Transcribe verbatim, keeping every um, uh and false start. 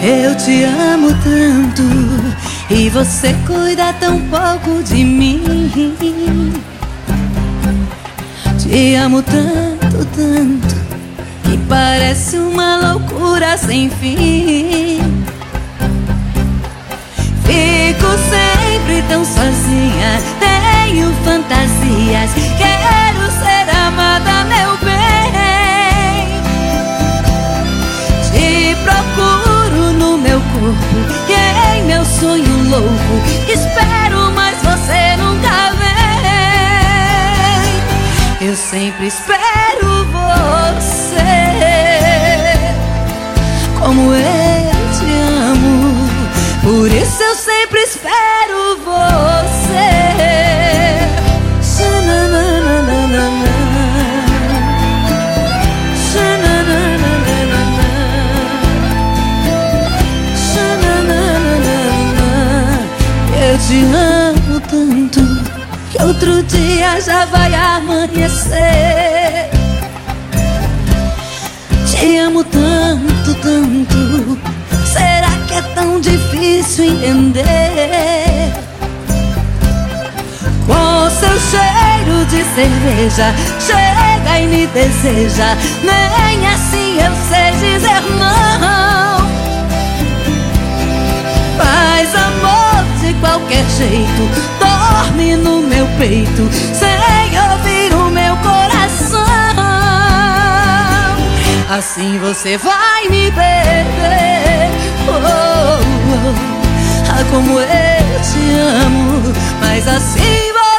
Eu te amo tanto e você cuida tão pouco de mim. Te amo tanto, tanto, que parece uma loucura sem fim. Fico sempre tão sozinha, tenho fantasias, quero ser amada, meu bem. Te procuro no meu corpo e em meu sonho louco, espero, mas você nunca vem. Eu sempre espero você, como eu te amo, por isso eu sempre espero você. Eu te amo tanto que outro dia já vai amanhecer. Te amo tanto, tanto, será que é tão difícil entender? Com seu cheiro de cerveja, chega e me deseja, nem assim eu sei dizer não. Faz amor de qualquer jeito, dorme no meu peito, sem ouvir o meu coração. Assim você vai me perder. Oh, oh, oh. Ah, como eu te amo, mas assim você